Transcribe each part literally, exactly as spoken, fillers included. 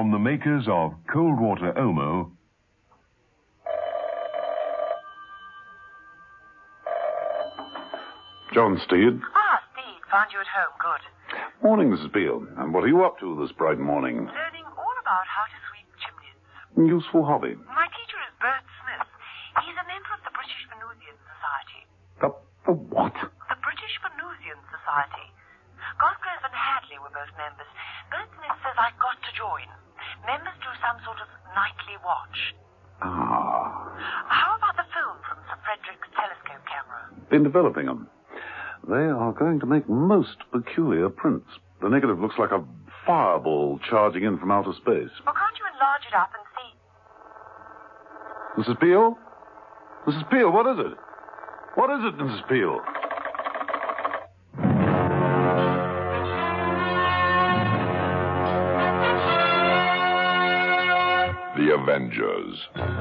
From the makers of Cold Water Omo. John Steed. Ah, Steed, found you at home. Good. Morning, Missus Beale. And what are you up to this bright morning? Learning all about how to sweep chimneys. Useful hobby. My teacher is Bert Smith. He's a member of the British Venusian Society. The, the what? The British Venusian Society. Cosgrove and Hadley were both members. Bert Smith says I've got to join. Members do some sort of nightly watch. Ah. How about the film from Sir Frederick's telescope camera? Been developing them. They are going to make most peculiar prints. The negative looks like a fireball charging in from outer space. Well, can't you enlarge it up and see? Missus Beale? Missus Beale, what is it? What is it, Missus Beale? The Avengers.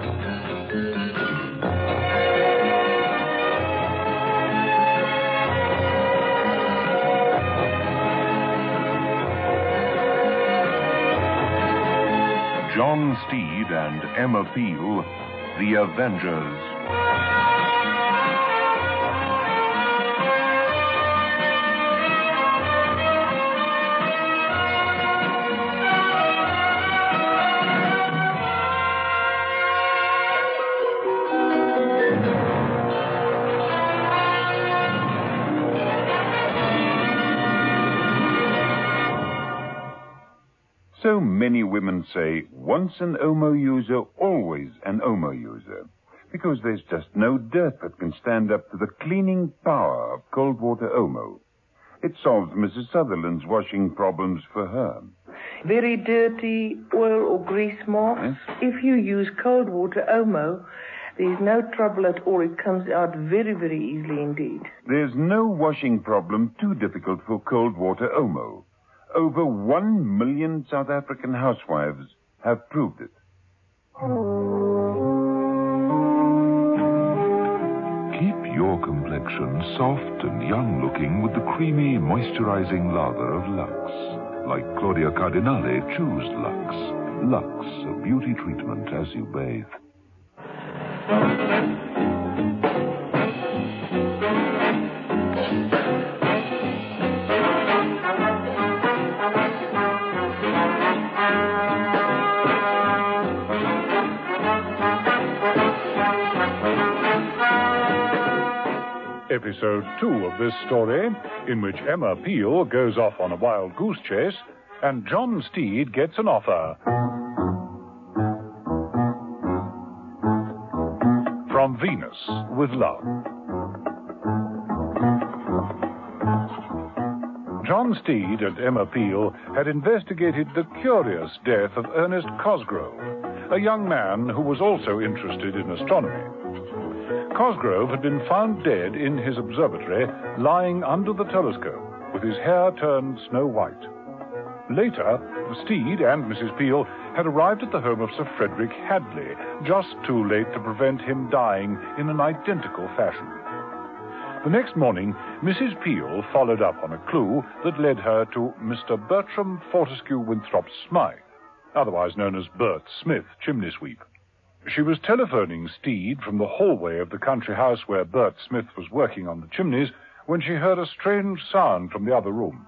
John Steed and Emma Peel, The Avengers. So many women say, once an Omo user, always an Omo user. Because there's just no dirt that can stand up to the cleaning power of cold water Omo. It solves Missus Sutherland's washing problems for her. Very dirty oil or grease marks. Yes? If you use cold water Omo, there's no trouble at all. It comes out very, very easily indeed. There's no washing problem too difficult for cold water Omo. Over one million South African housewives have proved it. Keep your complexion soft and young-looking with the creamy, moisturizing lather of Lux. Like Claudia Cardinale, choose Lux. Lux, a beauty treatment as you bathe. Episode two of this story, in which Emma Peel goes off on a wild goose chase and John Steed gets an offer. From Venus with Love. John Steed and Emma Peel had investigated the curious death of Ernest Cosgrove, a young man who was also interested in astronomy. Cosgrove had been found dead in his observatory, lying under the telescope, with his hair turned snow white. Later, Steed and Missus Peel had arrived at the home of Sir Frederick Hadley, just too late to prevent him dying in an identical fashion. The next morning, Missus Peel followed up on a clue that led her to Mister Bertram Fortescue Winthrop Smythe, otherwise known as Bert Smith, chimney sweep. She was telephoning Steed from the hallway of the country house where Bert Smith was working on the chimneys when she heard a strange sound from the other room.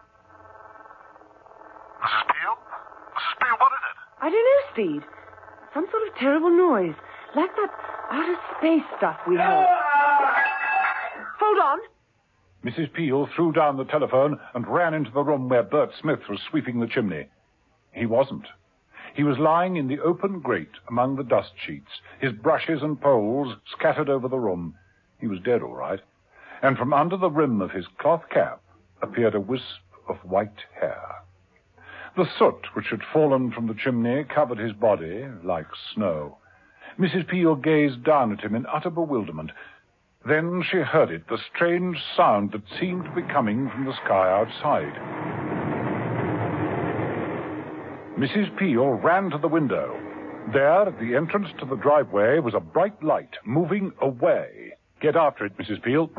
Missus Peel? Missus Peel, what is it? I don't know, Steed. Some sort of terrible noise, like that outer space stuff we heard. Hold on. Missus Peel threw down the telephone and ran into the room where Bert Smith was sweeping the chimney. He wasn't. He was lying in the open grate among the dust sheets, his brushes and poles scattered over the room. He was dead, all right. And from under the rim of his cloth cap appeared a wisp of white hair. The soot which had fallen from the chimney covered his body like snow. Missus Peel gazed down at him in utter bewilderment. Then she heard it, the strange sound that seemed to be coming from the sky outside. Missus Peel ran to the window. There, at the entrance to the driveway, was a bright light moving away. Get after it, Missus Peel.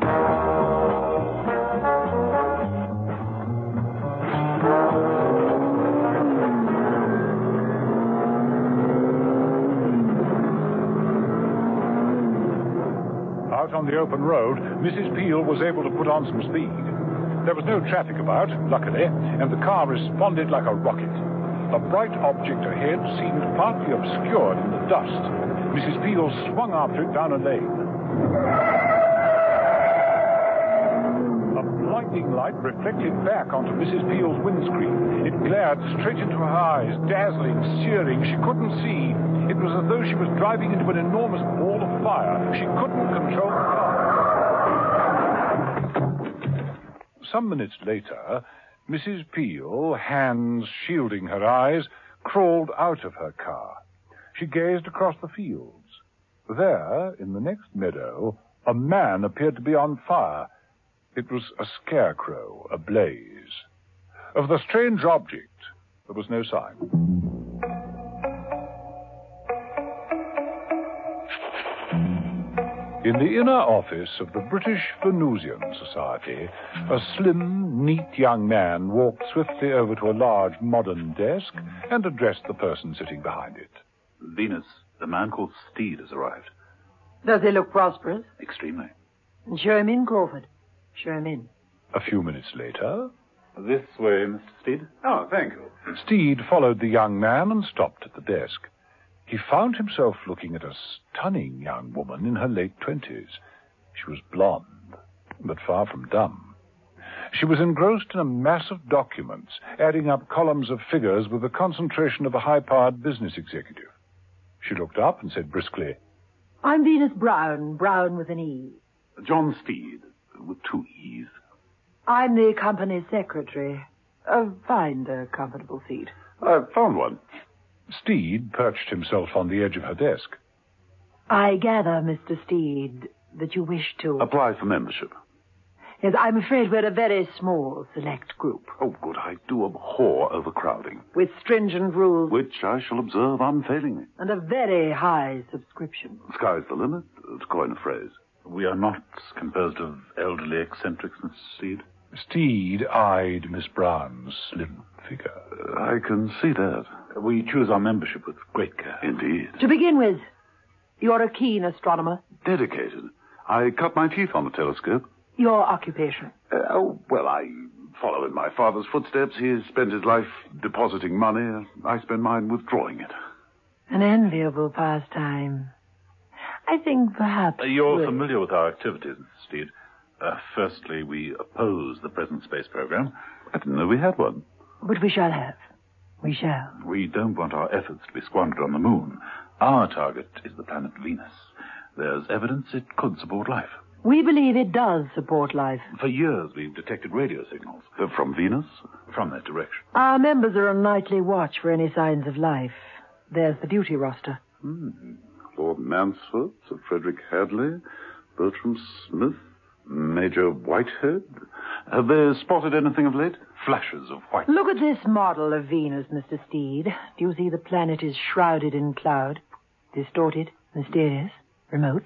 out on the open road, Missus Peel was able to put on some speed. There was no traffic about, luckily, and the car responded like a rocket. A bright object ahead seemed partly obscured in the dust. Missus Peel swung after it down a lane. A blinding light reflected back onto Missus Peel's windscreen. It glared straight into her eyes, dazzling, searing. She couldn't see. It was as though she was driving into an enormous ball of fire. She couldn't control the car. Some minutes later, Missus Peel, hands shielding her eyes, crawled out of her car. She gazed across the fields. There, in the next meadow, a man appeared to be on fire. It was a scarecrow, ablaze. Of the strange object, there was no sign. In the inner office of the British Venusian Society, a slim, neat young man walked swiftly over to a large, modern desk and addressed the person sitting behind it. Venus, the man called Steed has arrived. Does he look prosperous? Extremely. Show him in, Crawford. Show him in. A few minutes later... This way, Mister Steed. Oh, thank you. Steed followed the young man and stopped at the desk. He found himself looking at a stunning young woman in her late twenties. She was blonde, but far from dumb. She was engrossed in a mass of documents, adding up columns of figures with the concentration of a high-powered business executive. She looked up and said briskly, I'm Venus Brown, Brown with an E. John Steed, with two E's. I'm the company's secretary. Uh, find a comfortable seat. I've found one. Steed perched himself on the edge of her desk. I gather, Mister Steed, that you wish to... Apply for membership. Yes, I'm afraid we're a very small, select group. Oh, good. I do abhor overcrowding. With stringent rules. Which I shall observe unfailingly. And a very high subscription. The sky's the limit, to coin a phrase. We are not composed of elderly eccentrics, Mister Steed. Steed eyed Miss Brown's slim figure. Uh, I can see that. We choose our membership with great care. Indeed. To begin with, you're a keen astronomer. Dedicated. I cut my teeth on the telescope. Your occupation? Uh, oh, well, I follow in my father's footsteps. He has spent his life depositing money. I spend mine withdrawing it. An enviable pastime. I think perhaps... Uh, you're we'll... familiar with our activities, Mister Steed. Uh, firstly, we oppose the present space program. I didn't know we had one. But we shall have. We shall. We don't want our efforts to be squandered on the moon. Our target is the planet Venus. There's evidence it could support life. We believe it does support life. For years, we've detected radio signals. Uh, from Venus? From that direction. Our members are on nightly watch for any signs of life. There's the duty roster. Hmm. Lord Mansfield, Sir Frederick Hadley, Bertram Smith, Major Whitehead. Have they spotted anything of late? Flashes of white. Look at this model of Venus, Mister Steed. Do you see the planet is shrouded in cloud? Distorted, mysterious, remote.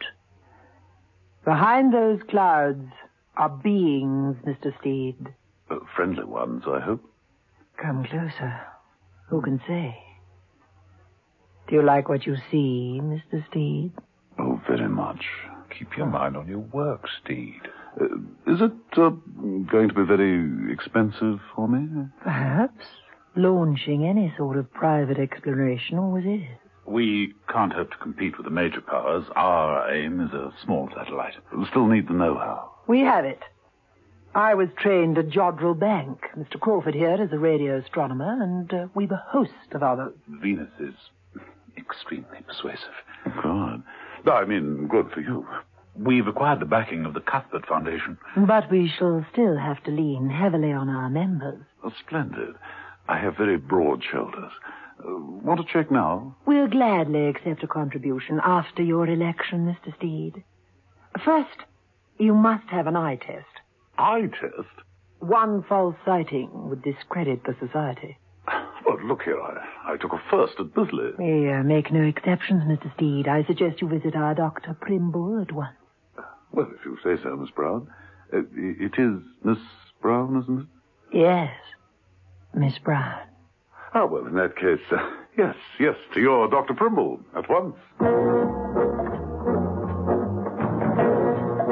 Behind those clouds are beings, Mister Steed. Uh, friendly ones, I hope. Come closer. Who can say? Do you like what you see, Mister Steed? Oh, very much. Keep your mind on your work, Steed. Uh, is it uh, going to be very expensive for me? Perhaps. Launching any sort of private exploration always is. We can't hope to compete with the major powers. Our aim is a small satellite. We still need the know-how. We have it. I was trained at Jodrell Bank. Mister Crawford here is a radio astronomer, and uh, we've a host of other... Venus is extremely persuasive. Good. No, I mean, good for you. We've acquired the backing of the Cuthbert Foundation. But we shall still have to lean heavily on our members. Oh, splendid. I have very broad shoulders. Uh, want to check now? We'll gladly accept a contribution after your election, Mister Steed. First, you must have an eye test. Eye test? One false sighting would discredit the society. Well, look here, I, I took a first at Bisley. We uh, make no exceptions, Mister Steed. I suggest you visit our Doctor Primble at once. Well, if you say so, Miss Brown. Uh, it is Miss Brown, isn't it? Yes, Miss Brown. Oh, well, in that case, uh, yes, yes, to your Doctor Primble, at once.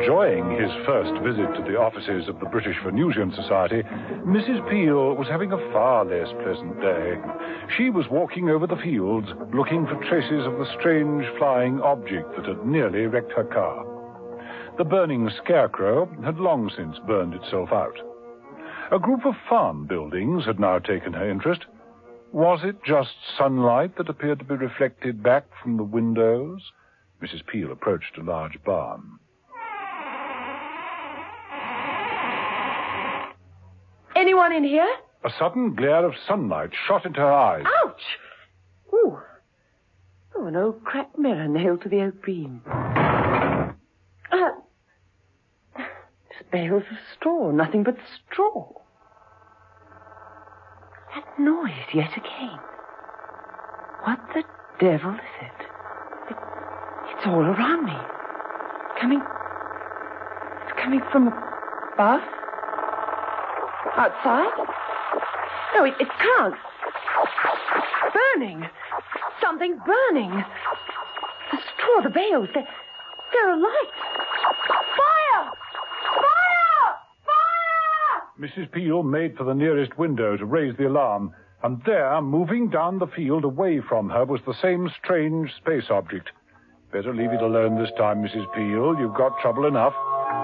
enjoying his first visit to the offices of the British Venusian Society, Missus Peel was having a far less pleasant day. She was walking over the fields, looking for traces of the strange flying object that had nearly wrecked her car. The burning scarecrow had long since burned itself out. A group of farm buildings had now taken her interest. Was it just sunlight that appeared to be reflected back from the windows? Missus Peel approached a large barn. Anyone in here? A sudden glare of sunlight shot into her eyes. Ouch! Ooh. Oh, an old cracked mirror nailed to the oak beam. Uh, just bales of straw, nothing but straw. That noise yet again. What the devil is it? it? It's all around me. Coming... It's coming from above? Outside? No, it, it can't. Burning. Something's burning. The straw, the bales, they're, they're alight. Fire! Fire! Fire! Missus Peel made for the nearest window to raise the alarm, and there, moving down the field away from her, was the same strange space object. Better leave it alone this time, Missus Peel. You've got trouble enough.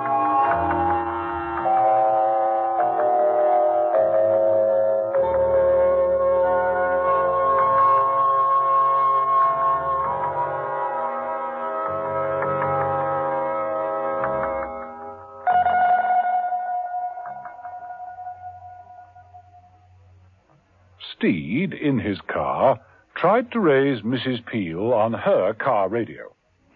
Steed, in his car, tried to raise Missus Peel on her car radio.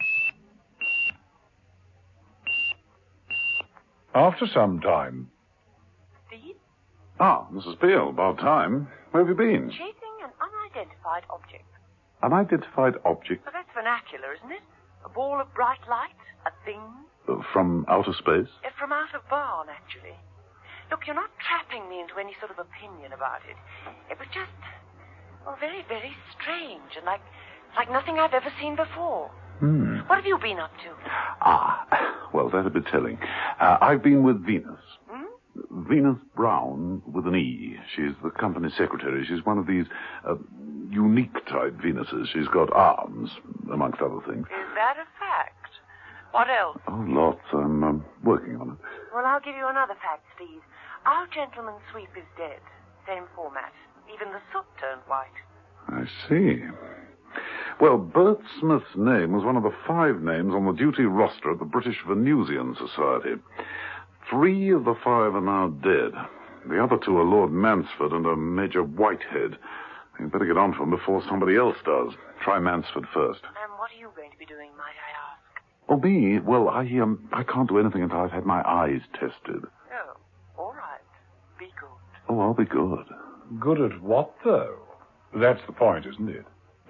After some time... Steed? Ah, Missus Peel, about time. Where have you been? Chasing an unidentified object. Unidentified object? Well, that's vernacular, isn't it? A ball of bright light? A thing? Uh, from outer space? Uh, from out of barn, actually. Look, you're not trapping me into any sort of opinion about it. It was just, well, very, very strange and like, like nothing I've ever seen before. Hmm. What have you been up to? Ah, well, that'd be telling. Uh, I've been with Venus. Hmm? Venus Brown with an E. She's the company secretary. She's one of these uh, unique type Venuses. She's got arms, amongst other things. Is that a fact? What else? Oh, lots. I'm um, working on it. Well, I'll give you another fact, Steve. Our gentleman sweep is dead. Same format. Even the soot turned white. I see. Well, Bert Smith's name was one of the five names on the duty roster of the British Venusian Society. Three of the five are now dead. The other two are Lord Mansford and a Major Whitehead. You'd better get on to them before somebody else does. Try Mansford first. And what are you going to be doing, might I ask? Oh, me? Well, I um, I can't do anything until I've had my eyes tested. Oh, all right. Be good. Oh, I'll be good. Good at what, though? That's the point, isn't it?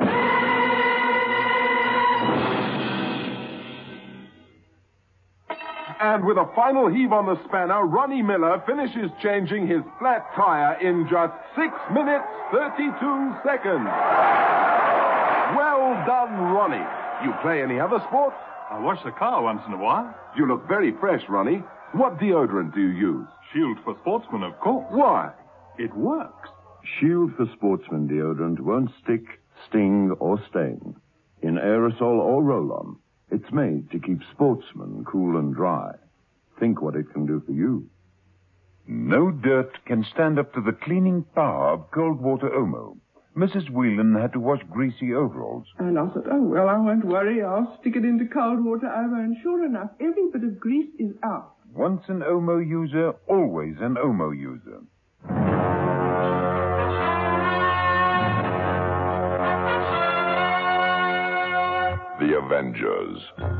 And with a final heave on the spanner, Ronnie Miller finishes changing his flat tire in just six minutes, thirty-two seconds. Well done, Ronnie. You play any other sports? I wash the car once in a while. You look very fresh, Ronnie. What deodorant do you use? Shield for sportsmen, of course. Why? It works. Shield for Sportsman deodorant won't stick, sting, or stain. In aerosol or roll-on, it's made to keep sportsmen cool and dry. Think what it can do for you. No dirt can stand up to the cleaning power of cold water Omo. Missus Whelan had to wash greasy overalls. And I thought, oh, well, I won't worry. I'll stick it into cold water Omo. And sure enough, every bit of grease is out. Once an Omo user, always an Omo user. The Avengers.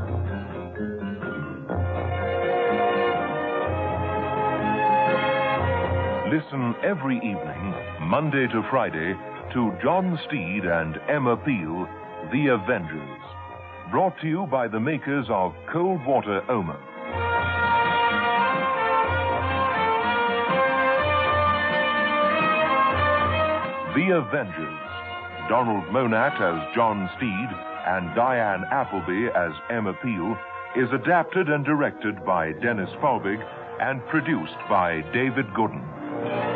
Listen every evening, Monday to Friday, to John Steed and Emma Peel, The Avengers. Brought to you by the makers of Cold Water Omo. The Avengers. Donald Monat as John Steed and Diane Appleby as Emma Peel is adapted and directed by Dennis Falbig and produced by David Gooden.